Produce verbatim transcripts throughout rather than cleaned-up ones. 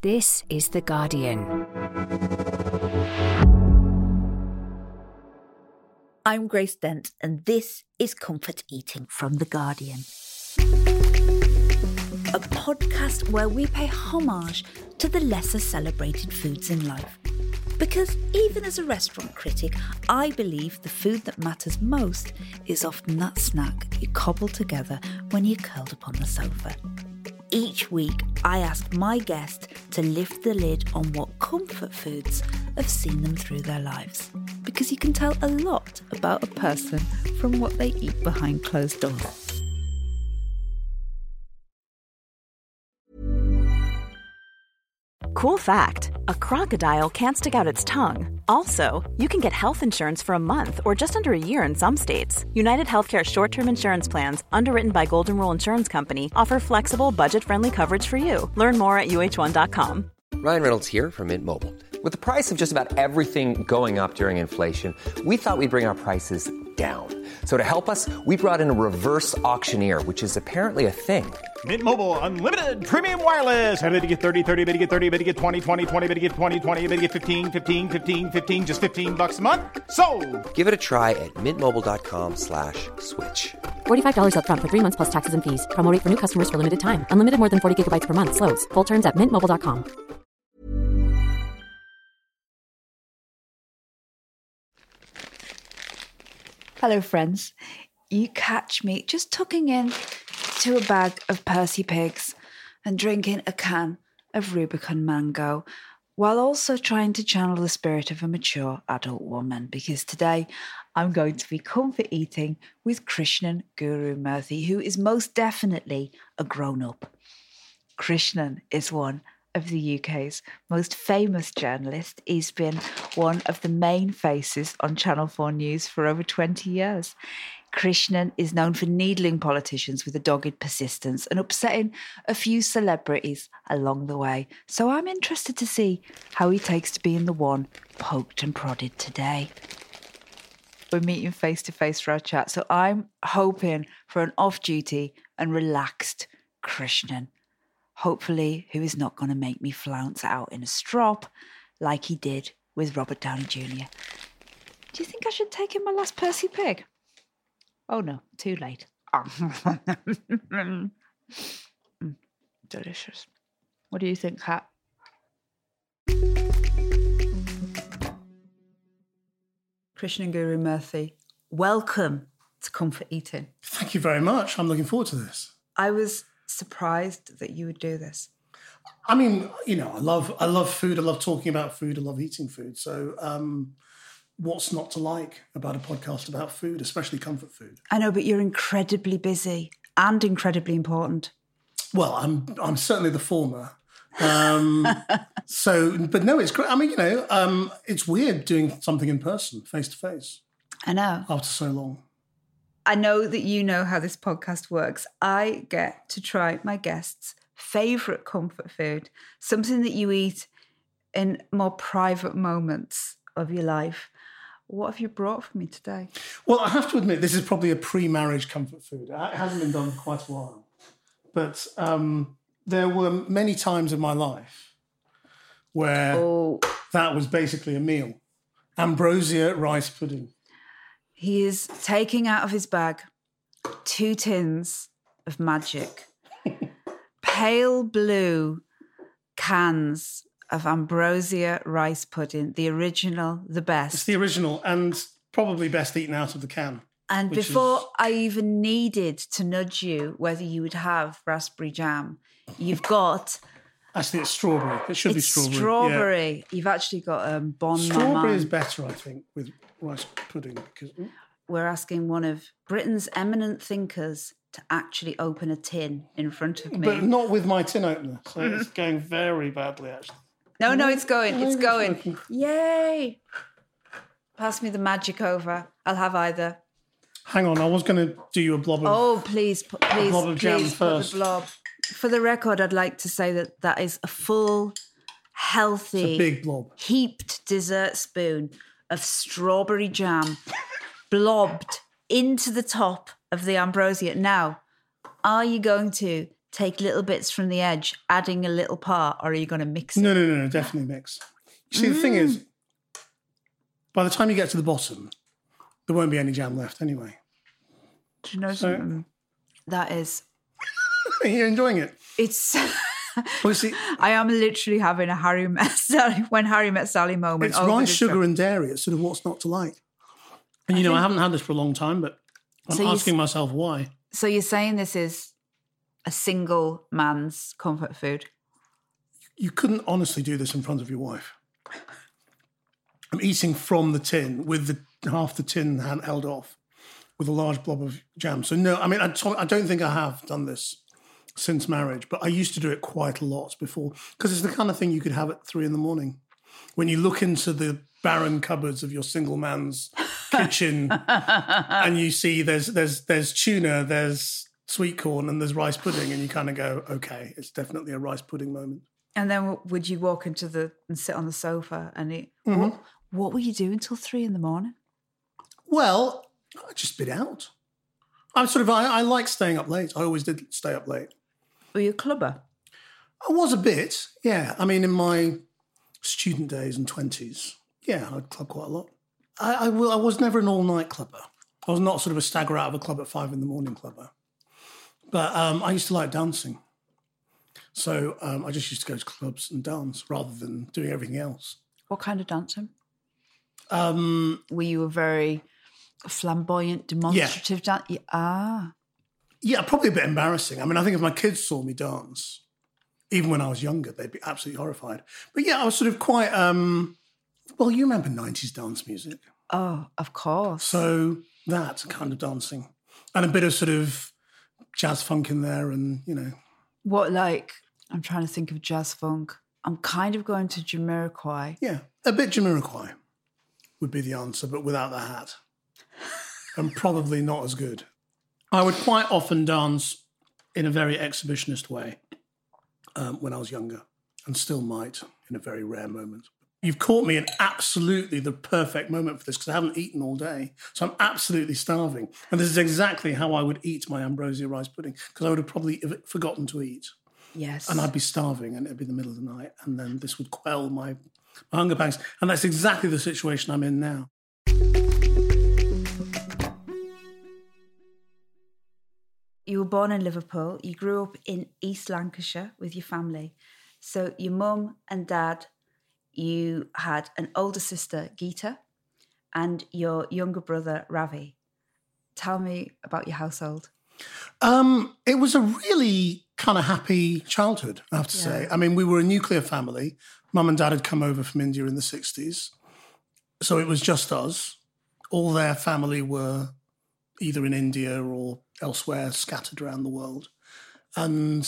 This is The Guardian. I'm Grace Dent, and this is Comfort Eating from The Guardian. A podcast where we pay homage to the lesser celebrated foods in life. Because even as a restaurant critic, I believe the food that matters most is often that snack you cobble together when you're curled up on the sofa. Each week, I ask my guest to lift the lid on what comfort foods have seen them through their lives. Because you can tell a lot about a person from what they eat behind closed doors. Cool fact, a crocodile can't stick out its tongue. Also, you can get health insurance for a month or just under a year in some states. United Healthcare short-term insurance plans, underwritten by Golden Rule Insurance Company, offer flexible, budget-friendly coverage for you. Learn more at U H one dot com. Ryan Reynolds here from Mint Mobile. With the price of just about everything going up during inflation, we thought we'd bring our prices down. So to help us, we brought in a reverse auctioneer, which is apparently a thing. Mint Mobile Unlimited Premium Wireless. How to get thirty, thirty, how to get thirty, how to get twenty, twenty, twenty, how to get twenty, twenty, how to get fifteen, fifteen, fifteen, fifteen, just fifteen bucks a month? Sold! Give it a try at mintmobile.com slash switch. forty-five dollars up front for three months plus taxes and fees. Promo rate for new customers for limited time. Unlimited more than forty gigabytes per month. Slows full terms at mint mobile dot com. Hello, friends. You catch me just tucking in to a bag of Percy Pigs and drinking a can of Rubicon Mango, while also trying to channel the spirit of a mature adult woman, because today I'm going to be comfort eating with Krishnan Guru Murthy, who is most definitely a grown-up. Krishnan is one of the U K's most famous journalists. He's been one of the main faces on Channel four News for over twenty years. Krishnan is known for needling politicians with a dogged persistence and upsetting a few celebrities along the way. So I'm interested to see how he takes to being the one poked and prodded today. We're meeting face to face for our chat, so I'm hoping for an off-duty and relaxed Krishnan. Hopefully, who is not going to make me flounce out in a strop like he did with Robert Downey Junior Do you think I should take him my last Percy Pig? Oh no, too late. mm, delicious. What do you think, Kat? Krishnan Guru Murthy, welcome to Comfort Eating. Thank you very much. I'm looking forward to this. I was surprised that you would do this. I mean, you know, I love I love food. I love talking about food. I love eating food. So um, what's not to like about a podcast about food, especially comfort food? I know, but you're incredibly busy and incredibly important. Well, I'm I'm certainly the former. Um, so, but no, it's great. I mean, you know, um, it's weird doing something in person, face to face. I know. After so long. I know that you know how this podcast works. I get to try my guests' favourite comfort food, something that you eat in more private moments of your life. What have you brought for me today? Well, I have to admit, this is probably a pre-marriage comfort food. It hasn't been done for quite a while. But um, there were many times in my life where oh. that was basically a meal. Ambrosia rice pudding. He is taking out of his bag two tins of magic, pale blue cans of Ambrosia rice pudding, the original, the best. It's the original and probably best eaten out of the can. And before is... I even needed to nudge you whether you would have raspberry jam, you've got... Actually, it's strawberry. It should it's be strawberry. strawberry. Yeah. You've actually got um, Bon Strawberry Maman. is better, I think, with rice pudding. Because mm. We're asking one of Britain's eminent thinkers to actually open a tin in front of me. But not with my tin opener. So it's going very badly, actually. No, no, it's going. It's going. Yay. Pass me the magic over. I'll have either. Hang on, I was going to do you a blob of... Oh, please, please, a blob of jam please first. Put the blob. For the record, I'd like to say that that is a full, healthy, it's a big blob. Heaped dessert spoon of strawberry jam blobbed into the top of the ambrosia. Now, are you going to take little bits from the edge, adding a little part, or are you going to mix it? No, no, no, no, definitely mix. See, the mm. thing is, by the time you get to the bottom, there won't be any jam left anyway. Do you know so, something? That is... You're enjoying it? It's... well, see, I am literally having a Harry Met Sally, when Harry Met Sally moment. It's rice, sugar and dairy. It's sort of what's not to like. And, you I know, think... I haven't had this for a long time, but I'm so asking myself why. So you're saying this is a single man's comfort food? You couldn't honestly do this in front of your wife. I'm eating from the tin with the half the tin hand held off with a large blob of jam. So no, I mean, I, I don't think I have done this since marriage, but I used to do it quite a lot before because it's the kind of thing you could have at three in the morning when you look into the barren cupboards of your single man's kitchen and you see there's there's there's tuna, there's sweet corn, and there's rice pudding, and you kind of go, okay, it's definitely a rice pudding moment. And then would you walk into the and sit on the sofa and eat? Mm-hmm. What, what were you doing till three in the morning? Well, I just bit out. I'm sort of I, I like staying up late. I always did stay up late. Were you a clubber? I was a bit, yeah. I mean, in my student days and twenties, yeah, I'd club quite a lot. I, I, I was never an all-night clubber. I was not sort of a stagger out of a club at five in the morning clubber. But um, I used to like dancing. So um, I just used to go to clubs and dance rather than doing everything else. What kind of dancing? Um, Were you a very flamboyant, demonstrative yeah. dancer? Ah. Yeah, probably a bit embarrassing. I mean, I think if my kids saw me dance, even when I was younger, they'd be absolutely horrified. But yeah, I was sort of quite, um, well, you remember nineties dance music. Oh, of course. So that kind of dancing. And a bit of sort of jazz funk in there and, you know. What, like, I'm trying to think of jazz funk. I'm kind of going to Jamiroquai. Yeah, a bit Jamiroquai would be the answer, but without the hat. And probably not as good. I would quite often dance in a very exhibitionist way um, when I was younger, and still might in a very rare moment. You've caught me in absolutely the perfect moment for this because I haven't eaten all day. So I'm absolutely starving. And this is exactly how I would eat my ambrosia rice pudding because I would have probably forgotten to eat. Yes. And I'd be starving and it'd be the middle of the night. And then this would quell my, my hunger pangs. And that's exactly the situation I'm in now. You were born in Liverpool. You grew up in East Lancashire with your family. So your mum and dad, you had an older sister, Geeta, and your younger brother, Ravi. Tell me about your household. Um, it was a really kind of happy childhood, I have to yeah. say. I mean, we were a nuclear family. Mum and dad had come over from India in the sixties. So it was just us. All their family were either in India or elsewhere, scattered around the world. And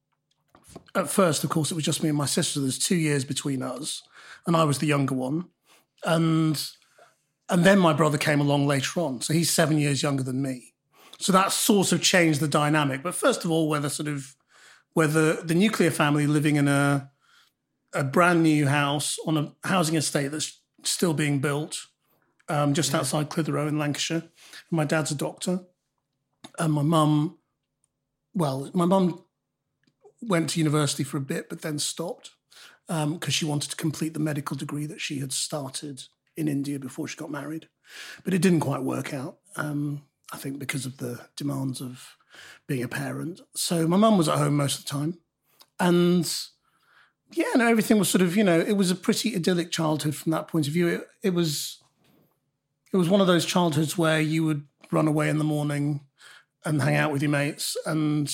at first, of course, it was just me and my sister. There's two years between us, and I was the younger one. And and then my brother came along later on. So he's seven years younger than me. So that sort of changed the dynamic. But first of all, whether sort of whether the nuclear family living in a a brand new house on a housing estate that's still being built, um, just yeah. outside Clitheroe in Lancashire. And my dad's a doctor. And my mum, well, my mum went to university for a bit, but then stopped because um, she wanted to complete the medical degree that she had started in India before she got married. But it didn't quite work out, um, I think, because of the demands of being a parent. So my mum was at home most of the time. And, yeah, no, everything was sort of, you know, it was a pretty idyllic childhood from that point of view. It, it was it was one of those childhoods where you would run away in the morning and hang out with your mates, and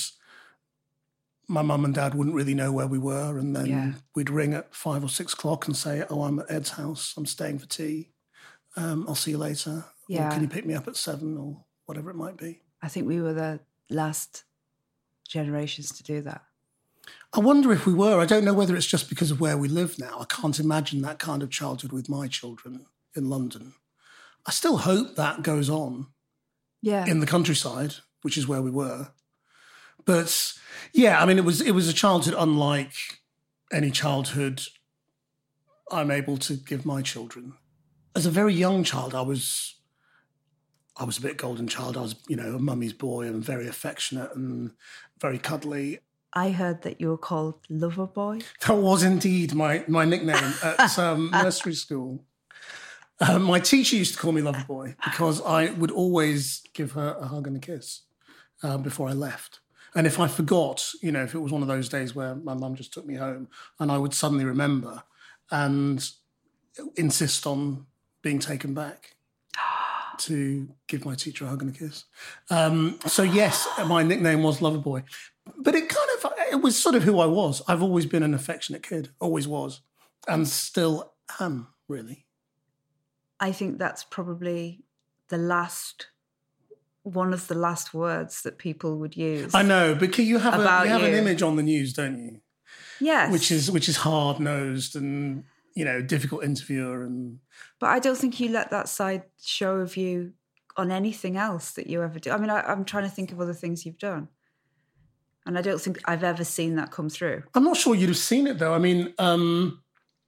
my mum and dad wouldn't really know where we were, and then yeah. we'd ring at five or six o'clock and say, oh, I'm at Ed's house, I'm staying for tea, um, I'll see you later. Yeah. Or can you pick me up at seven, or whatever it might be. I think we were the last generations to do that. I wonder if we were. I don't know whether it's just because of where we live now. I can't imagine that kind of childhood with my children in London. I still hope that goes on yeah. in the countryside, which is where we were. But yeah, I mean, it was it was a childhood unlike any childhood I'm able to give my children. As a very young child, I was I was a bit golden child. I was, you know, a mummy's boy and very affectionate and very cuddly. I heard that you were called Loverboy. That was indeed my, my nickname at um, nursery school. Um, my teacher used to call me Loverboy because I would always give her a hug and a kiss uh, before I left. And if I forgot, you know, if it was one of those days where my mum just took me home and I would suddenly remember and insist on being taken back to give my teacher a hug and a kiss. Um, so, yes, my nickname was Loverboy. But it kind of, it was sort of who I was. I've always been an affectionate kid, always was, and still am, really. I think that's probably the last... one of the last words that people would use. I know, because you have, a, you have you. an image on the news, don't you? Yes. Which is which is hard-nosed and, you know, difficult interviewer. and. But I don't think you let that side show of you on anything else that you ever do. I mean, I, I'm trying to think of other things you've done. And I don't think I've ever seen that come through. I'm not sure you'd have seen it, though. I mean, um,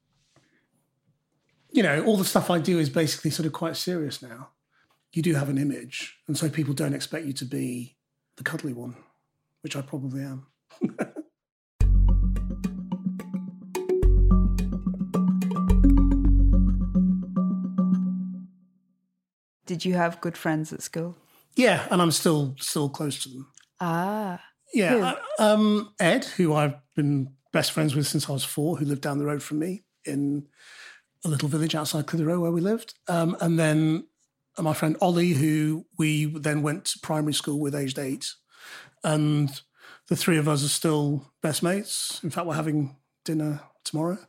you know, all the stuff I do is basically sort of quite serious now. You do have an image, and so people don't expect you to be the cuddly one, which I probably am. Did you have good friends at school? Yeah, and I'm still still close to them. Ah. Yeah, I, um, Ed, who I've been best friends with since I was four, who lived down the road from me in a little village outside Clitheroe where we lived, um, and then my friend Ollie, who we then went to primary school with aged eight. And the three of us are still best mates. In fact, we're having dinner tomorrow.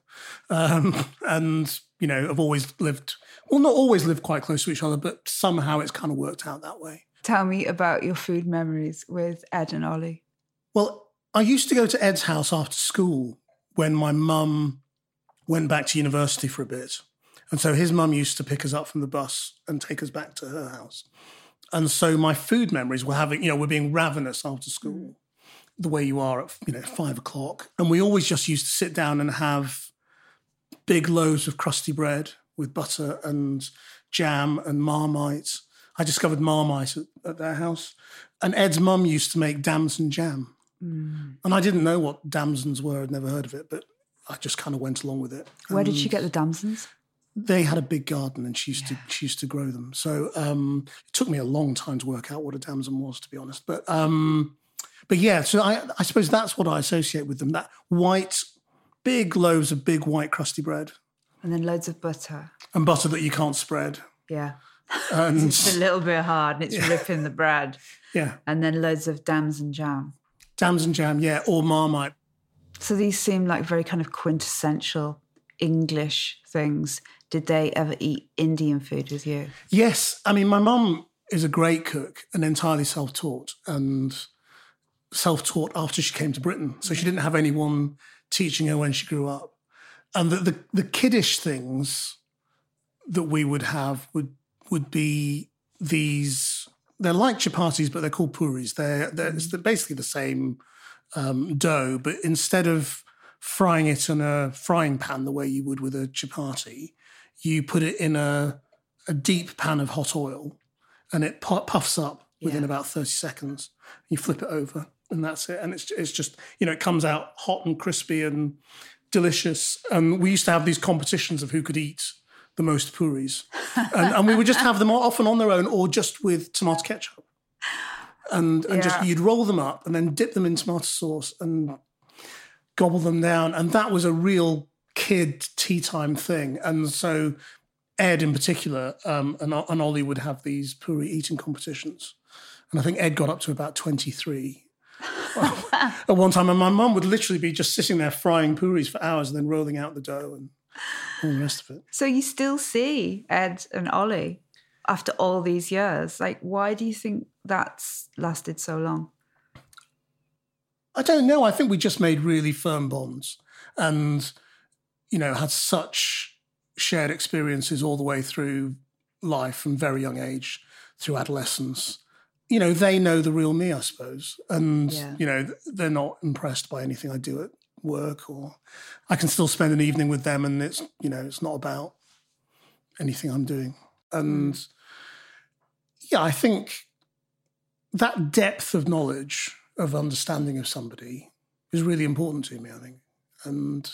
Um, and, you know, have always lived, well, not always lived quite close to each other, but somehow it's kind of worked out that way. Tell me about your food memories with Ed and Ollie. Well, I used to go to Ed's house after school when my mum went back to university for a bit. And so his mum used to pick us up from the bus and take us back to her house. And so my food memories were having, you know, we're being ravenous after school, the way you are at, you know, five o'clock. And we always just used to sit down and have big loaves of crusty bread with butter and jam and Marmite. I discovered Marmite at, at their house. And Ed's mum used to make damson jam. Mm. And I didn't know what damsons were. I'd never heard of it, but I just kind of went along with it. Where and did she get the damsons? They had a big garden and she used yeah. to she used to grow them. So um, it took me a long time to work out what a damson was, to be honest. But um, but yeah, so I, I suppose that's what I associate with them. That white, big loaves of big white crusty bread. And then loads of butter. And butter that you can't spread. Yeah. And it's a little bit hard and it's yeah. ripping the bread. Yeah. And then loads of damson jam. Damson jam, yeah, or Marmite. So these seem like very kind of quintessential English things. Did they ever eat Indian food with you? Yes. I mean, my mum is a great cook and entirely self-taught and self-taught after she came to Britain. So she didn't have anyone teaching her when she grew up. And the, the, the kiddish things that we would have would would be these, they're like chapatis, but they're called puris. They're, they're, it's basically the same um, dough, but instead of frying it in a frying pan the way you would with a chapati, you put it in a, a deep pan of hot oil and it puffs up within yeah. about thirty seconds. You flip it over and that's it. And it's it's just, you know, it comes out hot and crispy and delicious. And we used to have these competitions of who could eat the most puris. And, and we would just have them often on their own or just with tomato ketchup. And, and yeah. just you'd roll them up and then dip them in tomato sauce and gobble them down. And that was a real kid tea time thing. And so Ed in particular um, and, and Ollie would have these puri eating competitions. And I think Ed got up to about twenty-three at one time. And my mum would literally be just sitting there frying puris for hours and then rolling out the dough and all the rest of it. So you still see Ed and Ollie after all these years. Like, why do you think that's lasted so long? I don't know. I think we just made really firm bonds and, you know, had such shared experiences all the way through life from very young age, through adolescence. You know, they know the real me, I suppose. And, yeah. you know, they're not impressed by anything I do at work, or I can still spend an evening with them and it's, you know, it's not about anything I'm doing. And mm. yeah, I think that depth of knowledge, of understanding of somebody is really important to me, I think. And,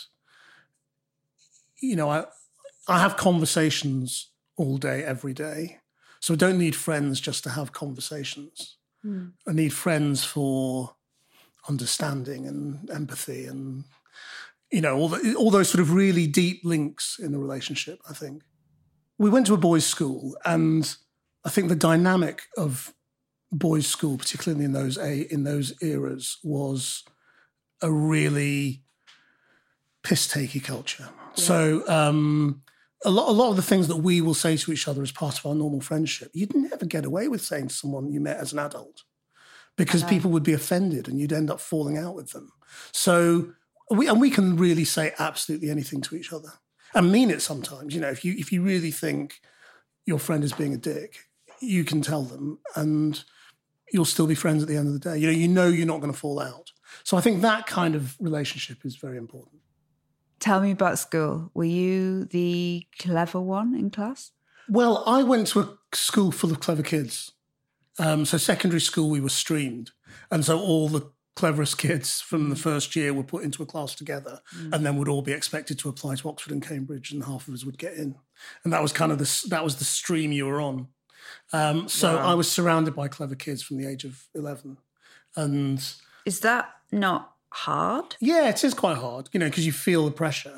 you know, I I have conversations all day, every day. So I don't need friends just to have conversations. Mm. I need friends for understanding and empathy and, you know, all, the, all those sort of really deep links in a relationship, I think. We went to a boys' school, and I think the dynamic of boys' school, particularly in those a, in those eras, was a really piss-takey culture. Yeah. So um, a lot, a lot of the things that we will say to each other as part of our normal friendship, you'd never get away with saying to someone you met as an adult, because people would be offended and you'd end up falling out with them. So we and we can really say absolutely anything to each other and mean it sometimes. You know, if you if you really think your friend is being a dick, you can tell them, and you'll still be friends at the end of the day. You know, you know you're not going to fall out. So I think that kind of relationship is very important. Tell me about school. Were you the clever one in class? Well, I went to a school full of clever kids. Um, so secondary school, we were streamed. And so all the cleverest kids from the first year were put into a class together mm. and then would all be expected to apply to Oxford and Cambridge, and half of us would get in. And that was kind of the, that was the stream you were on. Um, so wow. I was surrounded by clever kids from the age of eleven. And is that not hard? Yeah, it is quite hard, you know, because you feel the pressure.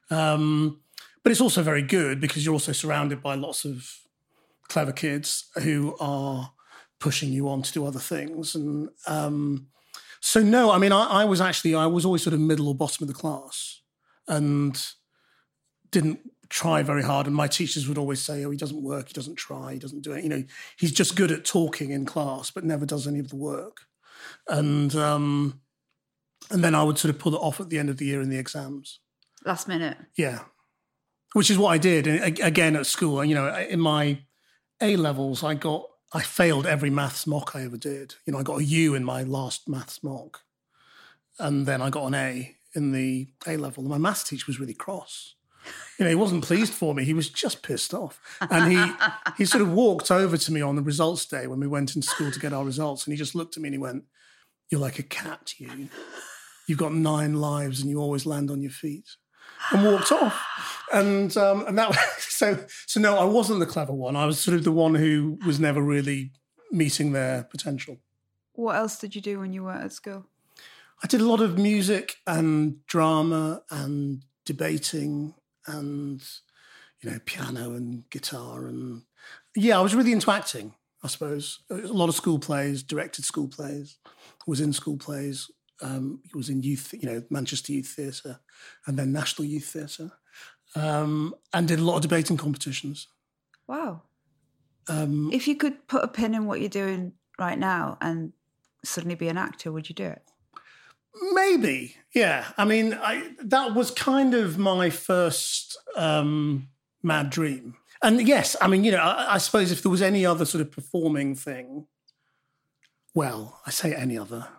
Um, but it's also very good because you're also surrounded by lots of clever kids who are pushing you on to do other things. And um, so, no, I mean, I, I was actually, I was always sort of middle or bottom of the class and didn't try very hard. And my teachers would always say, oh, he doesn't work, he doesn't try, he doesn't do it. You know, he's just good at talking in class, but never does any of the work. And um, and then I would sort of pull it off at the end of the year in the exams. Last minute. Yeah. Which is what I did. And again, at school, you know, in my A-levels, I got, I failed every maths mock I ever did. You know, I got a U in my last maths mock. And then I got an A in the A-level. And my maths teacher was really cross. You know, he wasn't pleased for me. He was just pissed off. And he he sort of walked over to me on the results day when we went into school to get our results. And he just looked at me and he went, "You're like a cat, you. You've got nine lives and you always land on your feet." And walked off. And um, and that was, so, so no, I wasn't the clever one. I was sort of the one who was never really meeting their potential. What else did you do when you were at school? I did a lot of music and drama and debating and, you know, piano and guitar. And yeah, I was really into acting, I suppose. A lot of school plays, directed school plays, was in school plays. Um, it was in youth, you know, Manchester Youth Theatre and then National Youth Theatre, um, and did a lot of debating competitions. Wow. Um, if you could put a pin in what you're doing right now and suddenly be an actor, would you do it? Maybe, yeah. I mean, I, that was kind of my first um, mad dream. And yes, I mean, you know, I, I suppose if there was any other sort of performing thing, well, I say any other.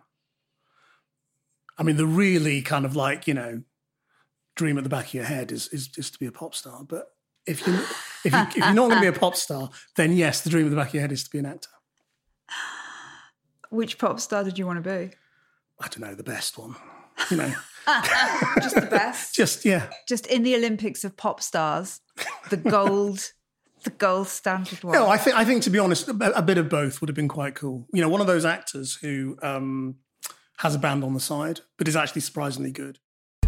I mean, the really kind of like, you know, dream at the back of your head is is, is to be a pop star. But if, you, if, you, if you're not going to be a pop star, then yes, the dream at the back of your head is to be an actor. Which pop star did you want to be? I don't know, the best one, you know. Just the best? Just, yeah. Just in the Olympics of pop stars, the gold... The gold standard one. No, I think, I think to be honest, a, a bit of both would have been quite cool. You know, one of those actors who um, has a band on the side, but is actually surprisingly good.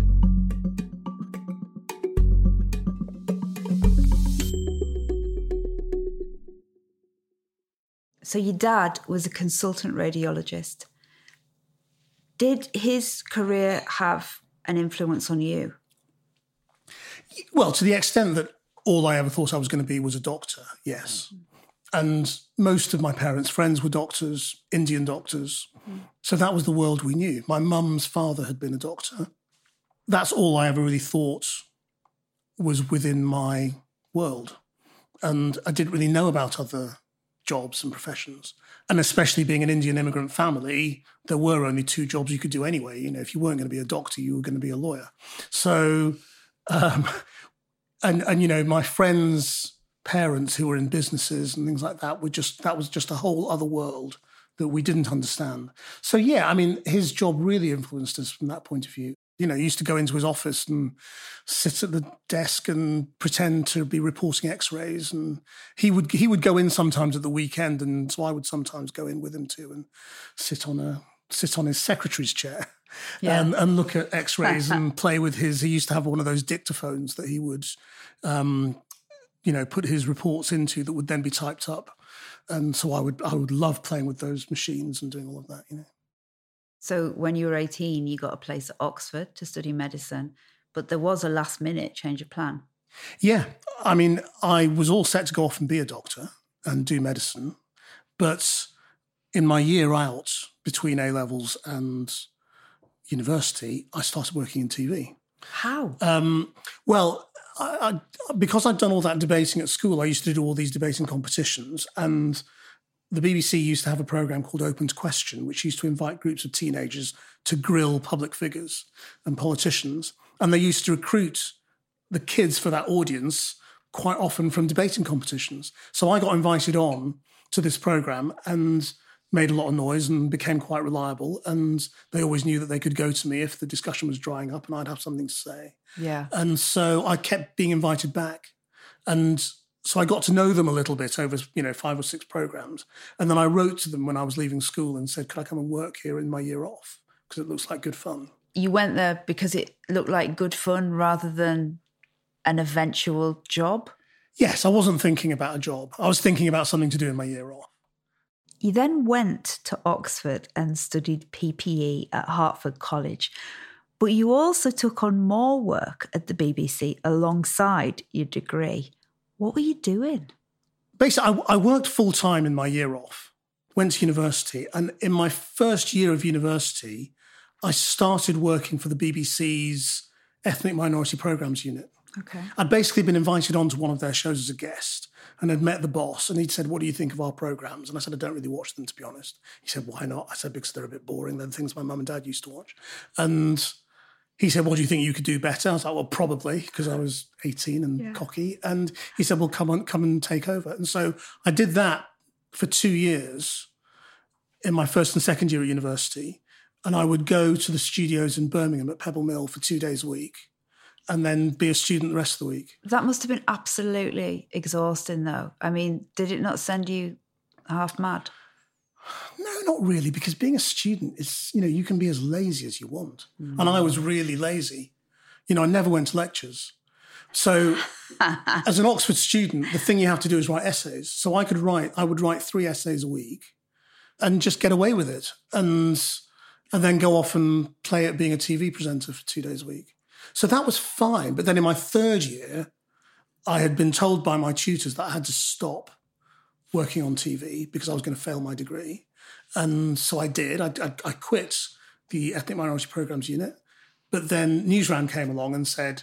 So your dad was a consultant radiologist. Did his career have an influence on you? Well, to the extent that all I ever thought I was going to be was a doctor, yes. And most of my parents' friends were doctors, Indian doctors. Mm. So that was the world we knew. My mum's father had been a doctor. That's all I ever really thought was within my world. And I didn't really know about other jobs and professions. And especially being an Indian immigrant family, there were only two jobs you could do anyway. You know, if you weren't going to be a doctor, you were going to be a lawyer. So... Um, And, and, you know, my friends' parents who were in businesses and things like that were just, that was just a whole other world that we didn't understand. So, yeah, I mean, his job really influenced us from that point of view. You know, he used to go into his office and sit at the desk and pretend to be reporting X-rays. And he would he would go in sometimes at the weekend, and so I would sometimes go in with him too and sit on a sit on his secretary's chair yeah. and, and look at X-rays and play with his. He used to have one of those dictaphones that he would, um, you know, put his reports into that would then be typed up. And so I would I would love playing with those machines and doing all of that, you know. So when you were eighteen, you got a place at Oxford to study medicine, but there was a last minute change of plan. Yeah. I mean, I was all set to go off and be a doctor and do medicine. But in my year out between A-levels and university, I started working in T V. How? Um, well, I, I, because I'd done all that debating at school, I used to do all these debating competitions, and the B B C used to have a programme called Open to Question, which used to invite groups of teenagers to grill public figures and politicians. And they used to recruit the kids for that audience quite often from debating competitions. So I got invited on to this programme and made a lot of noise and became quite reliable. And they always knew that they could go to me if the discussion was drying up and I'd have something to say. Yeah. And so I kept being invited back. And so I got to know them a little bit over, you know, five or six programs. And then I wrote to them when I was leaving school and said, could I come and work here in my year off? Because it looks like good fun. You went there because it looked like good fun rather than an eventual job? Yes, I wasn't thinking about a job. I was thinking about something to do in my year off. You then went to Oxford and studied P P E at Hertford College. But you also took on more work at the B B C alongside your degree. What were you doing? Basically, I, I worked full-time in my year off, went to university, and in my first year of university, I started working for the B B C's Ethnic Minority Programmes unit. Okay. I'd basically been invited onto one of their shows as a guest and had met the boss, and he'd said, what do you think of our programmes? And I said, I don't really watch them, to be honest. He said, why not? I said, because they're a bit boring. They're the things my mum and dad used to watch. And he said, what do you think you could do better? I was like, well, probably, because I was eighteen and yeah. cocky. And he said, well, come on, come and take over. And so I did that for two years in my first and second year at university. And I would go to the studios in Birmingham at Pebble Mill for two days a week and then be a student the rest of the week. That must have been absolutely exhausting, though. I mean, did it not send you half mad? No, not really, because being a student is, you know, you can be as lazy as you want. Mm. And I was really lazy. You know, I never went to lectures. So as an Oxford student, the thing you have to do is write essays. So I could write, I would write three essays a week and just get away with it. And, and then go off and play at being a T V presenter for two days a week. So that was fine. But then in my third year, I had been told by my tutors that I had to stop working on T V because I was going to fail my degree. And so I did. I, I, I quit the Ethnic Minority Programmes unit. But then Newsround came along and said,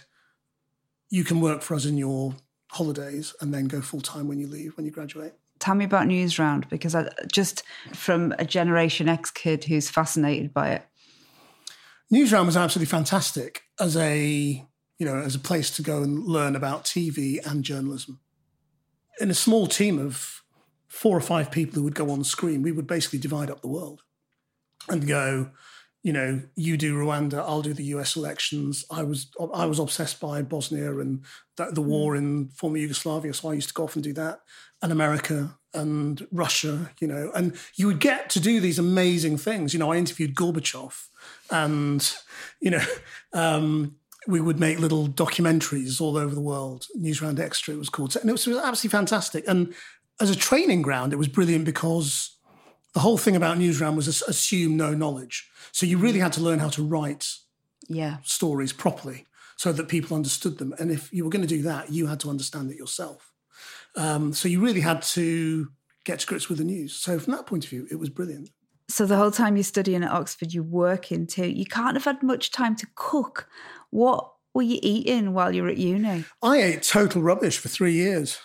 you can work for us in your holidays and then go full-time when you leave, when you graduate. Tell me about Newsround, because I just from a Generation X kid who's fascinated by it. Newsround was absolutely fantastic as a, you know, as a place to go and learn about T V and journalism. In a small team of four or five people who would go on screen, we would basically divide up the world and go, you know, you do Rwanda, I'll do the U S elections. I was I was obsessed by Bosnia and the, the war in former Yugoslavia, so I used to go off and do that. And America and Russia, you know, and you would get to do these amazing things. You know, I interviewed Gorbachev and, you know, um, we would make little documentaries all over the world. Newsround Extra, it was called. And it was, it was absolutely fantastic. And as a training ground, it was brilliant because the whole thing about Newsround was assume no knowledge. So you really had to learn how to write yeah. stories properly so that people understood them. And if you were going to do that, you had to understand it yourself. Um, so you really had to get to grips with the news. So from that point of view, it was brilliant. So the whole time you're studying at Oxford, you're working too. You can't have had much time to cook. What were you eating while you were at uni? I ate total rubbish for three years.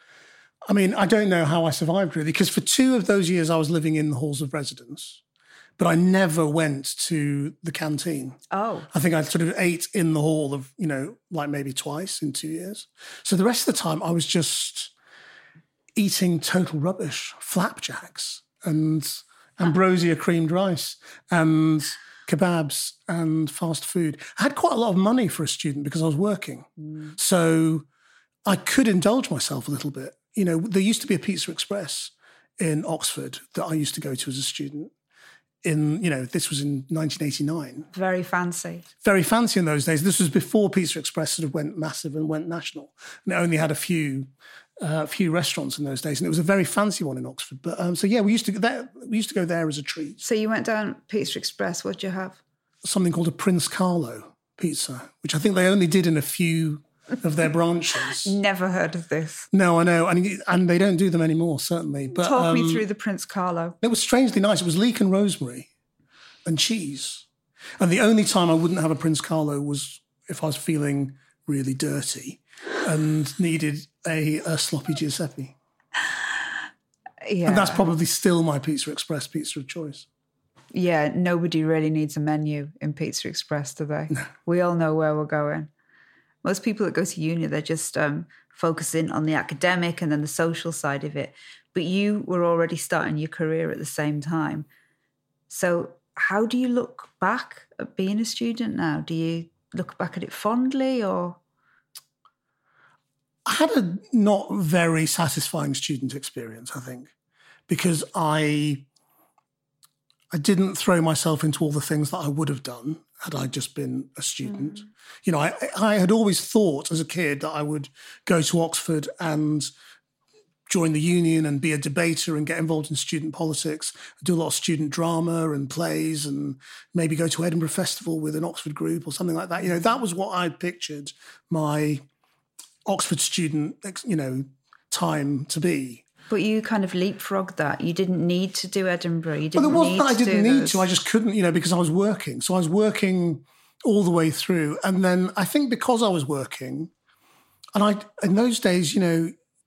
I mean, I don't know how I survived, really, because for two of those years I was living in the halls of residence, but I never went to the canteen. Oh. I think I sort of ate in the hall of, you know, like maybe twice in two years. So the rest of the time I was just eating total rubbish, flapjacks and ambrosia creamed rice and kebabs and fast food. I had quite a lot of money for a student because I was working. Mm. So I could indulge myself a little bit. You know, there used to be a Pizza Express in Oxford that I used to go to as a student. In, you know, this was in nineteen eighty-nine. Very fancy. Very fancy in those days. This was before Pizza Express sort of went massive and went national. And it only had a few uh, few restaurants in those days. And it was a very fancy one in Oxford. But um, so, yeah, we used to go there, we used to go there as a treat. So you went down Pizza Express. What did you have? Something called a Prince Carlo pizza, which I think they only did in a few of their branches. Never heard of this. No, I know. And, and they don't do them anymore, certainly. But Talk um, me through the Prince Carlo. It was strangely nice. It was leek and rosemary and cheese. And the only time I wouldn't have a Prince Carlo was if I was feeling really dirty and needed a, a sloppy Giuseppe. Yeah. And that's probably still my Pizza Express pizza of choice. Yeah, nobody really needs a menu in Pizza Express, do they? No. We all know where we're going. Most people that go to uni, they're just um, focusing on the academic and then the social side of it. But you were already starting your career at the same time. So how do you look back at being a student now? Do you look back at it fondly or? I had a not very satisfying student experience, I think, because I I didn't throw myself into all the things that I would have done had I just been a student. Mm. You know, I, I had always thought as a kid that I would go to Oxford and join the union and be a debater and get involved in student politics, do a lot of student drama and plays and maybe go to Edinburgh Festival with an Oxford group or something like that. You know, that was what I pictured my Oxford student, you know, time to be. But you kind of leapfrogged that. You didn't need to do Edinburgh. You didn't well, it wasn't need that I didn't to do need those. to. I just couldn't, you know, because I was working. So I was working all the way through. And then I think because I was working, and I in those days, you know,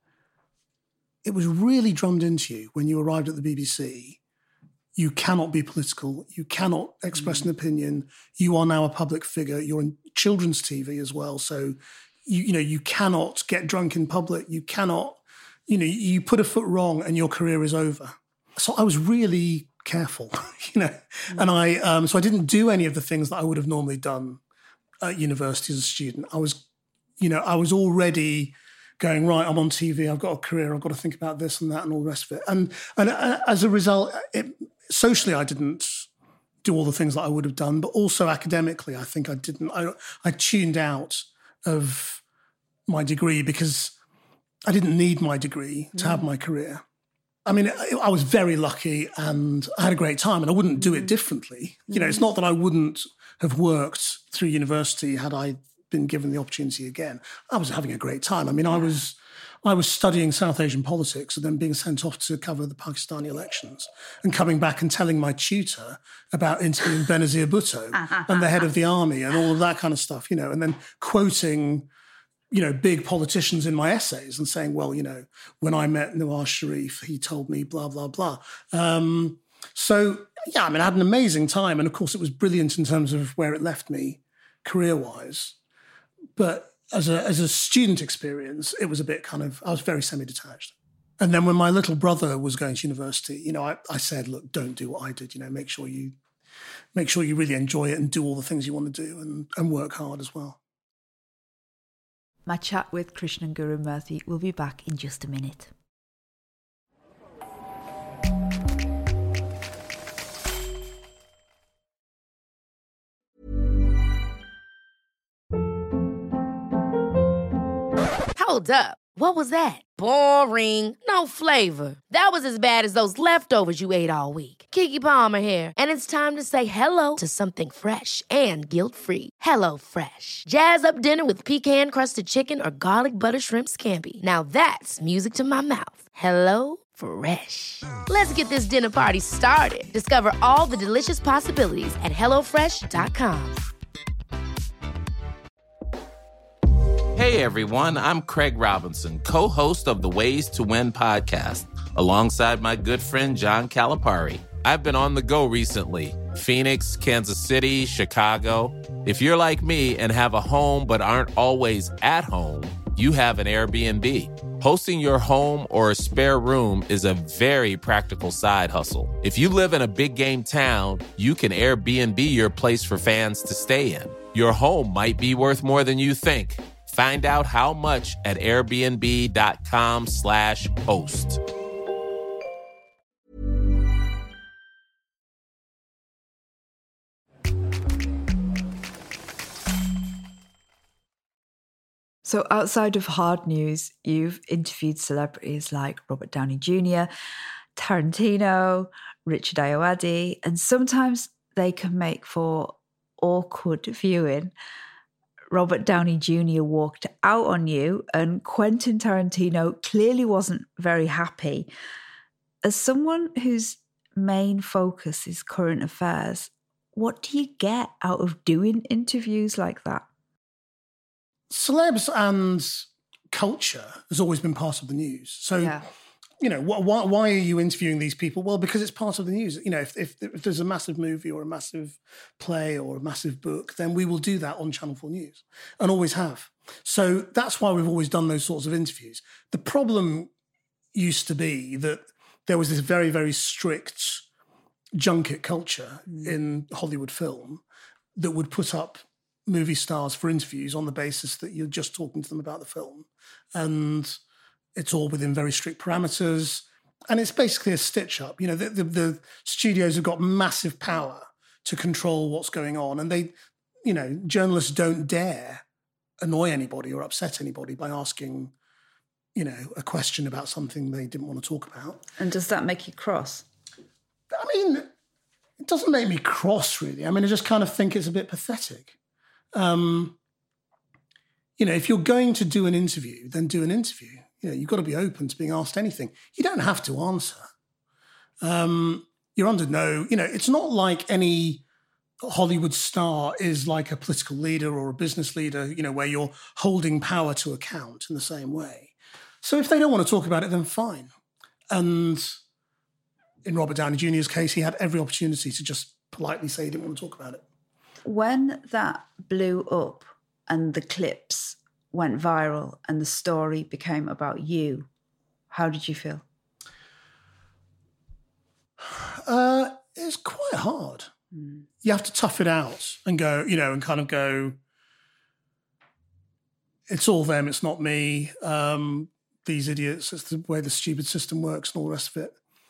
it was really drummed into you when you arrived at the B B C. You cannot be political. You cannot express mm. an opinion. You are now a public figure. You're in children's T V as well. So, you, you know, you cannot get drunk in public. You cannot... You know, you put a foot wrong and your career is over. So I was really careful, you know, mm. and I, um, so I didn't do any of the things that I would have normally done at university as a student. I was, you know, I was already going, right, I'm on T V, I've got a career, I've got to think about this and that and all the rest of it. And, and as a result, it, socially, I didn't do all the things that I would have done, but also academically, I think I didn't, I, I tuned out of my degree because I didn't need my degree to mm. have my career. I mean, I was very lucky and I had a great time and I wouldn't do it differently. You know, it's not that I wouldn't have worked through university had I been given the opportunity again. I was having a great time. I mean, I was I was studying South Asian politics and then being sent off to cover the Pakistani elections and coming back and telling my tutor about interviewing Benazir Bhutto and the head of the army and all of that kind of stuff, you know, and then quoting, you know, big politicians in my essays and saying, well, you know, when I met Nawaz Sharif, he told me blah, blah, blah. Um, so, yeah, I mean, I had an amazing time. And of course, it was brilliant in terms of where it left me career-wise. But as a as a student experience, it was a bit kind of, I was very semi-detached. And then when my little brother was going to university, you know, I, I said, look, don't do what I did, you know, make sure you make sure you really enjoy it and do all the things you want to do and, and work hard as well. My chat with Krishnan Guru Murthy will be back in just a minute. Hold up. What was that? Boring. No flavor. That was as bad as those leftovers you ate all week. Keke Palmer here, and it's time to say hello to something fresh and guilt-free. Hello Fresh. Jazz up dinner with pecan-crusted chicken or garlic butter shrimp scampi. Now that's music to my mouth. Hello Fresh. Let's get this dinner party started. Discover all the delicious possibilities at hello fresh dot com. Hey everyone, I'm Craig Robinson, co-host of the Ways to Win podcast, alongside my good friend John Calipari. I've been on the go recently. Phoenix, Kansas City, Chicago. If you're like me and have a home but aren't always at home, you have an Airbnb. Hosting your home or a spare room is a very practical side hustle. If you live in a big game town, you can Airbnb your place for fans to stay in. Your home might be worth more than you think. Find out how much at airbnb.com slash host. So outside of hard news, you've interviewed celebrities like Robert Downey Junior, Tarantino, Richard Ayoade, and sometimes they can make for awkward viewing. Robert Downey Junior walked out on you, and Quentin Tarantino clearly wasn't very happy. As someone whose main focus is current affairs, what do you get out of doing interviews like that? Celebs and culture has always been part of the news. So, yeah. you know, wh- why, why are you interviewing these people? Well, because it's part of the news. You know, if, if, if there's a massive movie or a massive play or a massive book, then we will do that on Channel four News and always have. So that's why we've always done those sorts of interviews. The problem used to be that there was this very, very strict junket culture mm. in Hollywood film that would put up movie stars for interviews on the basis that you're just talking to them about the film. And it's all within very strict parameters. And it's basically a stitch-up. You know, the, the, the studios have got massive power to control what's going on. And they, you know, journalists don't dare annoy anybody or upset anybody by asking, you know, a question about something they didn't want to talk about. And does that make you cross? I mean, it doesn't make me cross, really. I mean, I just kind of think it's a bit pathetic. Um, you know, if you're going to do an interview, then do an interview. You know, you've got to be open to being asked anything. You don't have to answer. Um, you're under no, you know, it's not like any Hollywood star is like a political leader or a business leader, you know, where you're holding power to account in the same way. So if they don't want to talk about it, then fine. And in Robert Downey Junior's case, he had every opportunity to just politely say he didn't want to talk about it. When that blew up and the clips went viral and the story became about you, how did you feel? Uh, it's quite hard. Mm. You have to tough it out and go, you know, and kind of go, it's all them, it's not me. Um, these idiots, it's the way the stupid system works and all the rest of it.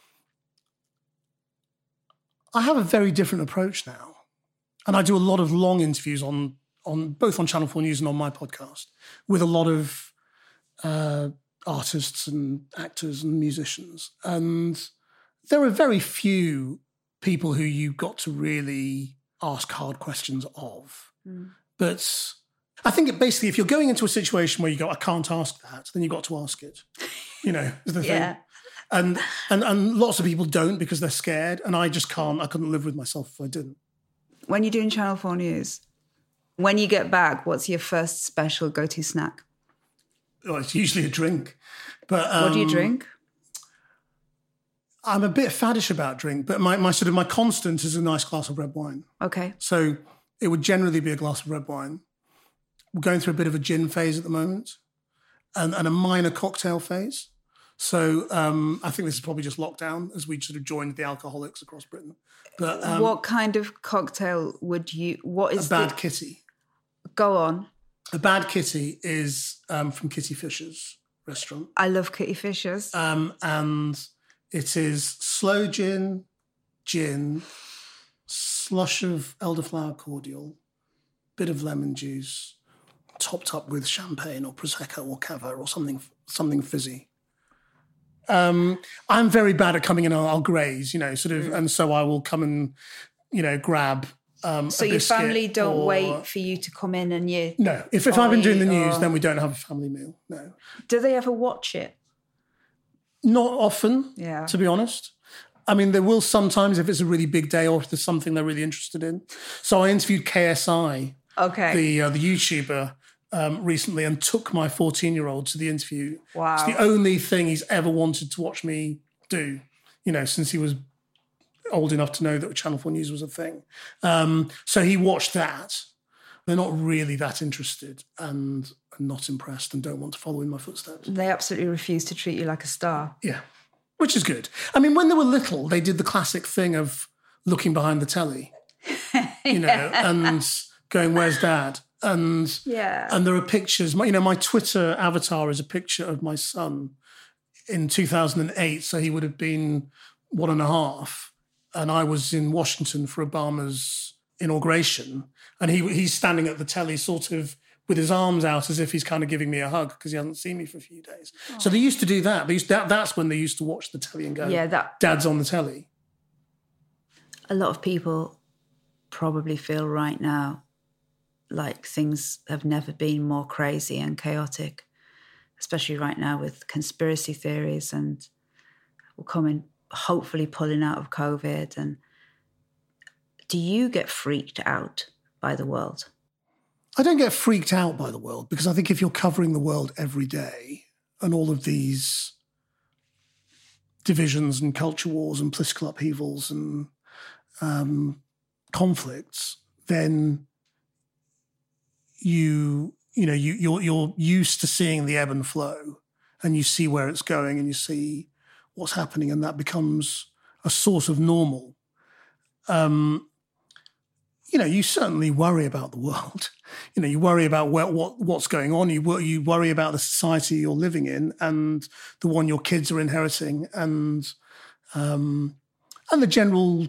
I have a very different approach now. And I do a lot of long interviews on, on both on Channel four News and on my podcast with a lot of uh, artists and actors and musicians. And there are very few people who you got to really ask hard questions of. Mm. But I think it basically, if you're going into a situation where you go, I can't ask that, then you've got to ask it. You know, is the yeah. thing. And, and, and lots of people don't because they're scared. And I just can't, I couldn't live with myself if I didn't. When you're doing Channel four News, when you get back, what's your first special go-to snack? Well, it's usually a drink. But um, what do you drink? I'm a bit faddish about drink, but my, my sort of my constant is a nice glass of red wine. Okay. So it would generally be a glass of red wine. We're going through a bit of a gin phase at the moment and, and a minor cocktail phase. So um, I think this is probably just lockdown as we sort of joined the alcoholics across Britain. But um, what kind of cocktail would you? What is a bad the, kitty? Go on. A bad kitty is um, from Kitty Fisher's restaurant. I love Kitty Fisher's. Um, and it is slow gin, gin, slush of elderflower cordial, bit of lemon juice, topped up with champagne or prosecco or cava or something something fizzy. Um, I'm very bad at coming in and I'll graze, you know, sort of, mm. and so I will come and, you know, grab um, So a your family don't or... wait for you to come in and you... No, if, if I've been doing the news, or... then we don't have a family meal, no. Do they ever watch it? Not often, yeah. to be honest. I mean, there will sometimes if it's a really big day or if there's something they're really interested in. So I interviewed K S I, okay, the uh, the YouTuber, um, recently and took my fourteen-year-old to the interview. Wow. It's the only thing he's ever wanted to watch me do, you know, since he was old enough to know that Channel four News was a thing. Um, so he watched that. They're not really that interested. And and not impressed and don't want to follow in my footsteps. They absolutely refuse to treat you like a star. Yeah, which is good. I mean, when they were little, they did the classic thing of looking behind the telly, you know, yeah. and going, "Where's Dad?" And yeah. and there are pictures. My, you know, my Twitter avatar is a picture of my son in two thousand eight, so he would have been one and a half, and I was in Washington for Obama's inauguration, and he he's standing at the telly, sort of with his arms out as if he's kind of giving me a hug because he hasn't seen me for a few days. Oh. So they used to do that. They used that. That's when they used to watch the telly and go, "Yeah, that Dad's on the telly." A lot of people probably feel right now like things have never been more crazy and chaotic, especially right now with conspiracy theories, and we're coming, hopefully pulling out of COVID. And do you get freaked out by the world? I don't get freaked out by the world because I think if you're covering the world every day and all of these divisions and culture wars and political upheavals and um, conflicts, then you you know you you're you're used to seeing the ebb and flow, and you see where it's going, and you see what's happening, and that becomes a sort of normal. Um, you know, you certainly worry about the world. You know, you worry about where, what what's going on. You wor- you worry about the society you're living in and the one your kids are inheriting, and um, and the general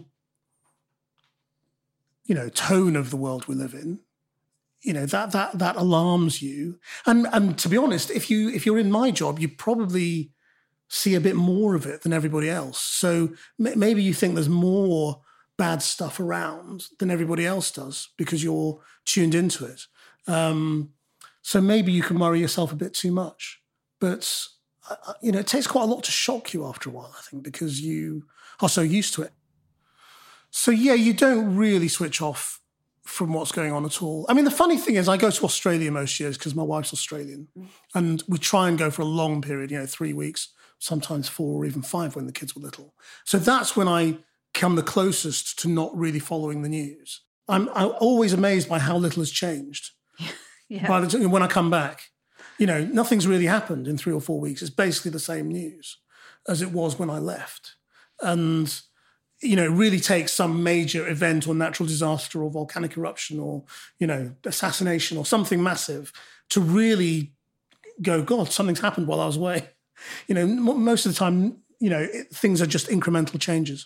you know tone of the world we live in. You know, that that that alarms you. And and to be honest, if you if you're in my job, you probably see a bit more of it than everybody else. So m- maybe you think there's more bad stuff around than everybody else does because you're tuned into it. Um, so maybe you can worry yourself a bit too much. But uh, you know, it takes quite a lot to shock you after a while, I think, because you are so used to it. So yeah, you don't really switch off from what's going on at all. I mean, the funny thing is I go to Australia most years because my wife's Australian, mm. and we try and go for a long period, you know, three weeks, sometimes four or even five when the kids were little. So that's when I come the closest to not really following the news. I'm, I'm always amazed by how little has changed. Yeah. By the time, when I come back, you know, nothing's really happened in three or four weeks. It's basically the same news as it was when I left. And you know, it really takes some major event or natural disaster or volcanic eruption or, you know, assassination or something massive to really go, God, something's happened while I was away. You know, m- most of the time, you know, it, things are just incremental changes.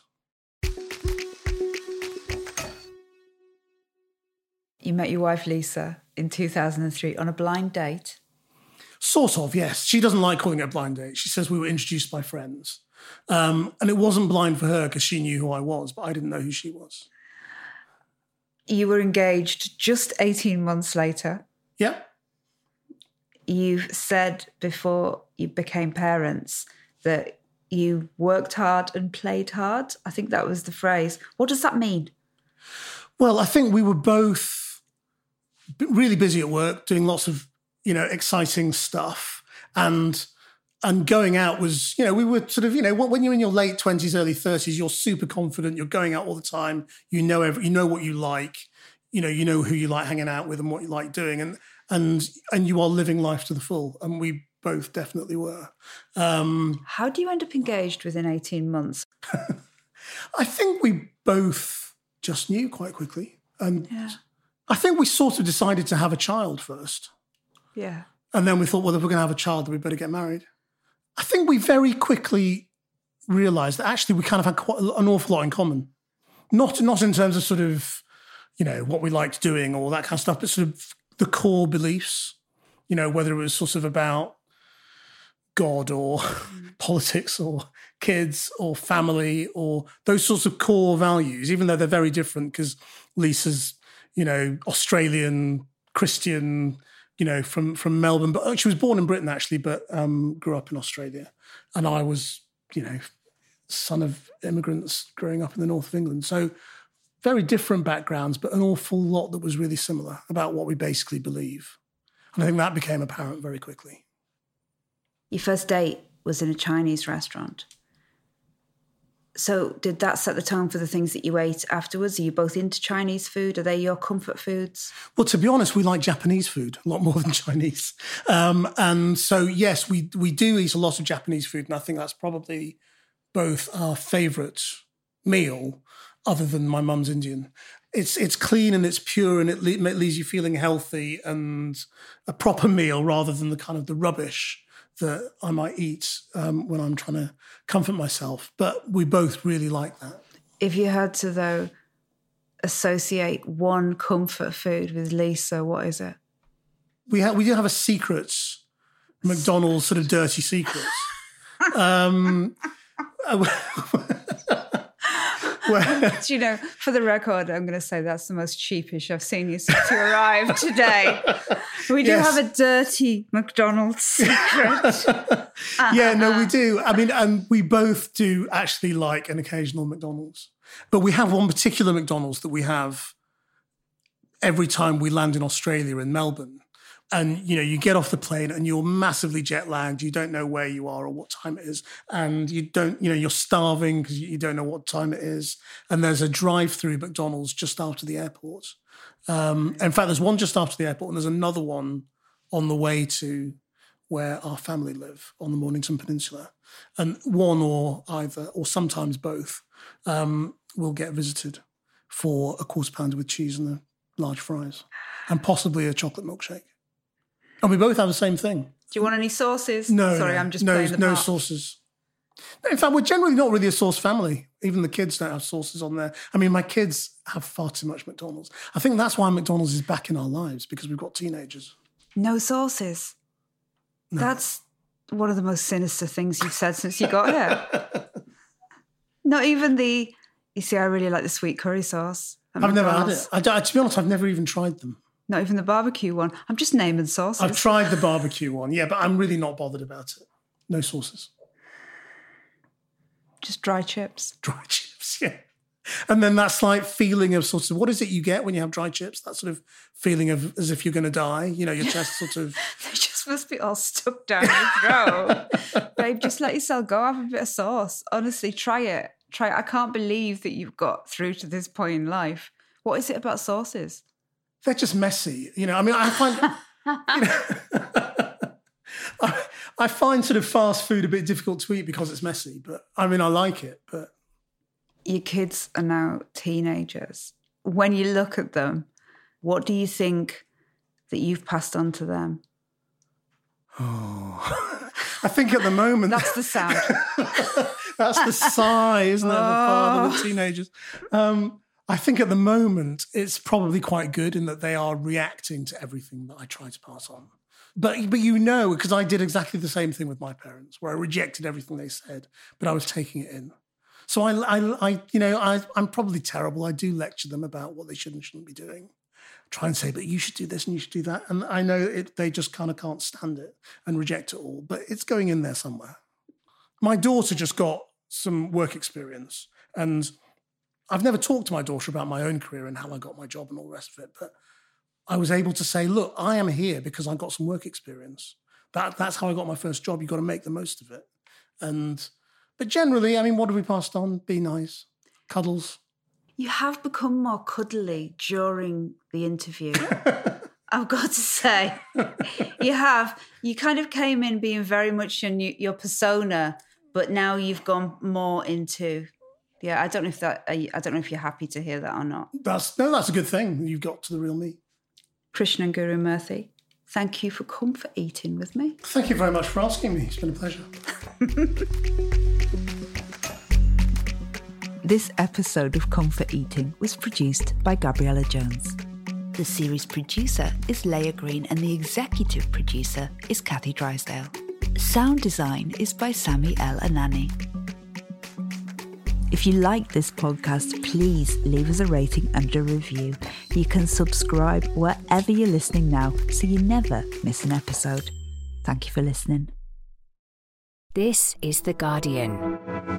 You met your wife, Lisa, in two thousand three on a blind date? Sort of, yes. She doesn't like calling it a blind date. She says we were introduced by friends. Um, and it wasn't blind for her because she knew who I was, but I didn't know who she was. You were engaged just eighteen months later. Yep. You said before you became parents that you worked hard and played hard. I think that was the phrase. What does that mean? Well, I think we were both really busy at work, doing lots of, you know, exciting stuff. And And going out was, you know, we were sort of, you know, when you're in your late twenties, early thirties, you're super confident. You're going out all the time. You know, every, you know what you like. You know, you know who you like hanging out with and what you like doing, and and and you are living life to the full. And we both definitely were. Um, How do you end up engaged within eighteen months? I think we both just knew quite quickly, and yeah. I think we sort of decided to have a child first. Yeah, and then we thought, well, if we're going to have a child, then we better get married. I think we very quickly realised that actually we kind of had quite an awful lot in common. Not not in terms of sort of, you know, what we liked doing or that kind of stuff, but sort of the core beliefs, you know, whether it was sort of about God or mm. politics or kids or family or those sorts of core values, even though they're very different because Lisa's, you know, Australian, Christian, you know, from, from Melbourne. But she was born in Britain, actually, but um, grew up in Australia. And I was, you know, son of immigrants growing up in the north of England. So very different backgrounds, but an awful lot that was really similar about what we basically believe. And I think that became apparent very quickly. Your first date was in a Chinese restaurant. So did that set the tone for the things that you ate afterwards? Are you both into Chinese food? Are they your comfort foods? Well, to be honest, we like Japanese food a lot more than Chinese. Um, and so, yes, we we do eat a lot of Japanese food. And I think that's probably both our favourite meal, other than my mum's Indian. It's it's clean and it's pure, and it, le- it leaves you feeling healthy and a proper meal rather than the kind of the rubbish that I might eat um, when I'm trying to comfort myself. But we both really like that. If you had to, though, associate one comfort food with Lisa, what is it? We have we do have a secret McDonald's sort of dirty secret. um, where, Do you know, for the record, I'm going to say that's the most cheapish I've seen you since you arrived today. We do yes. have a dirty McDonald's secret. uh-huh. Yeah, no, we do. I mean, and we both do actually like an occasional McDonald's. But we have one particular McDonald's that we have every time we land in Australia, in Melbourne. And, you know, you get off the plane and you're massively jet lagged. You don't know where you are or what time it is. And you don't, you know, you're starving because you don't know what time it is. And there's a drive-through McDonald's just after the airport. Um, in fact, there's one just after the airport and there's another one on the way to where our family live on the Mornington Peninsula. And one or either, or sometimes both, um, will get visited for a quarter pounder with cheese and a large fries and possibly a chocolate milkshake. And we both have the same thing. Do you want any sauces? No. Sorry, no, I'm just no, playing the No part. sauces. In fact, we're generally not really a sauce family. Even the kids don't have sauces on there. I mean, my kids have far too much McDonald's. I think that's why McDonald's is back in our lives, because we've got teenagers. No sauces? No. That's one of the most sinister things you've said since you got here. Not even the, you see, I really like the sweet curry sauce. I've never had it. I, to be honest, I've never even tried them. Not even the barbecue one. I'm just naming sauces. I've tried the barbecue one, yeah, but I'm really not bothered about it. No sauces. Just dry chips. Dry chips, yeah. And then that slight feeling of sort of, what is it you get when you have dry chips? That sort of feeling of as if you're going to die. You know, your chest sort of... They just must be all stuck down your throat. Babe, just let yourself go. Have a bit of sauce. Honestly, try it. Try it. I can't believe that you've got through to this point in life. What is it about sauces? They're just messy. You know, I mean, I find... you know, I, I find sort of fast food a bit difficult to eat because it's messy. But, I mean, I like it, but... Your kids are now teenagers. When you look at them, what do you think that you've passed on to them? Oh, I think at the moment... That's the sound. That's the sigh, isn't it? Oh. The father of teenagers. Um, I think at the moment it's probably quite good in that they are reacting to everything that I try to pass on. But, but you know, because I did exactly the same thing with my parents, where I rejected everything they said, but I was taking it in. So I, I, I you know, I, I'm probably terrible. I do lecture them about what they should and shouldn't be doing. Try and say, but you should do this and you should do that. And I know it, they just kind of can't stand it and reject it all, but it's going in there somewhere. My daughter just got some work experience, and I've never talked to my daughter about my own career and how I got my job and all the rest of it, but I was able to say, look, I am here because I got some work experience. That, that's how I got my first job. You've got to make the most of it. And... But generally, I mean, what have we passed on? Be nice. Cuddles. You have become more cuddly during the interview. I've got to say. You have. You kind of came in being very much your, new, your persona, but now you've gone more into... Yeah, I don't know if that. I don't know if you're happy to hear that or not. That's No, that's a good thing. You've got to the real me. Krishnan Guru Murthy, thank you for comfort eating with me. Thank you very much for asking me. It's been a pleasure. This episode of Comfort Eating was produced by Gabriella Jones. The series producer is Leah Green and the executive producer is Kathy Drysdale. Sound design is by Sami El Anani. If you like this podcast, please leave us a rating and a review. You can subscribe wherever you're listening now so you never miss an episode. Thank you for listening. This is The Guardian.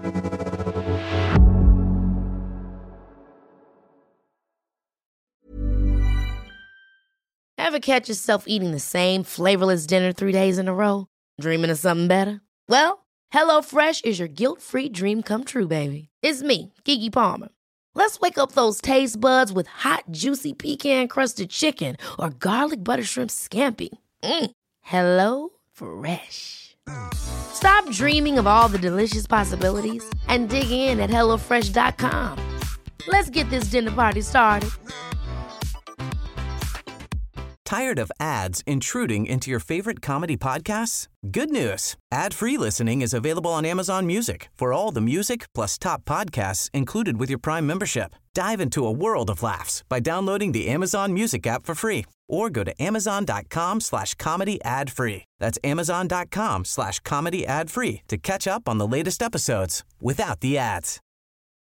Ever catch yourself eating the same flavorless dinner three days in a row? Dreaming of something better? Well, HelloFresh is your guilt-free dream come true, baby. It's me, Keke Palmer. Let's wake up those taste buds with hot, juicy pecan-crusted chicken or garlic butter shrimp scampi. Mm. Hello Fresh. Stop dreaming of all the delicious possibilities and dig in at hello fresh dot com. Let's get this dinner party started. Tired of ads intruding into your favorite comedy podcasts? Good news. Ad-free listening is available on Amazon Music for all the music plus top podcasts included with your Prime membership. Dive into a world of laughs by downloading the Amazon Music app for free or go to amazon.com slash comedy ad free. That's amazon.com slash comedy ad free to catch up on the latest episodes without the ads.